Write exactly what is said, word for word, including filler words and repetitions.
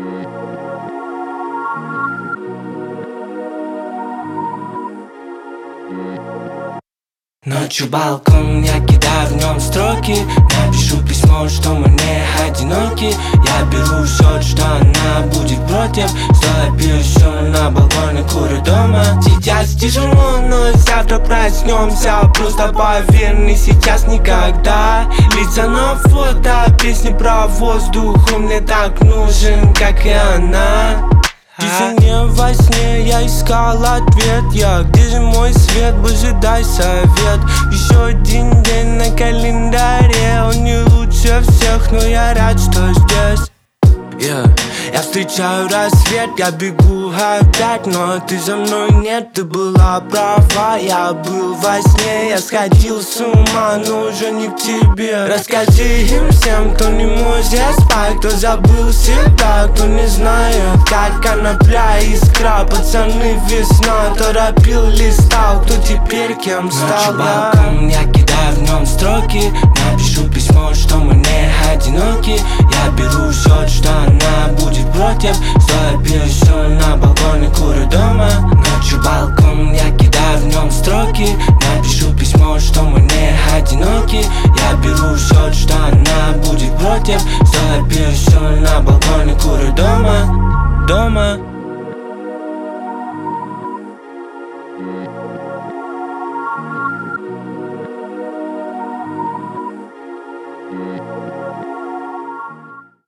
Ночью балкон, я кидаю в нем строки. Напишу письмо, что мы не одиноки. Я беру счет, что она будет против. Стоя пью еще на балконе, курю дома. Сейчас тяжело, но завтра проснемся. Просто поверь, не сейчас, никогда. Лица на фото, песни про воздух. Он мне так нужен, как и она. В тишине во сне я искал ответ. Я, где же мой свет, боже, дай совет. Еще один день на календаре. Он не лучше всех, но я рад, что здесь. Yeah. Я встречаю рассвет, я бегу опять, но ты за мной нет, ты была права. Я был во сне, я сходил с ума, но уже не к тебе. Расскажи им всем, кто не может спать, кто забыл себя, кто не знает, как конопля, искра. Пацаны, весна, торопил, листал, кто теперь кем стал. Ночью балкон, я кидаю в нем строки. Напишу письмо, что мы не одиноки. Я беру счет, что она будет против. Стоя пью еще на балконе, курю дома. Ночью балкон, я кидаю в нем строки. Напишу письмо, что мы не одиноки. Я беру счет, что она будет против. Стоя пью еще на балконе, курю дома. Дома.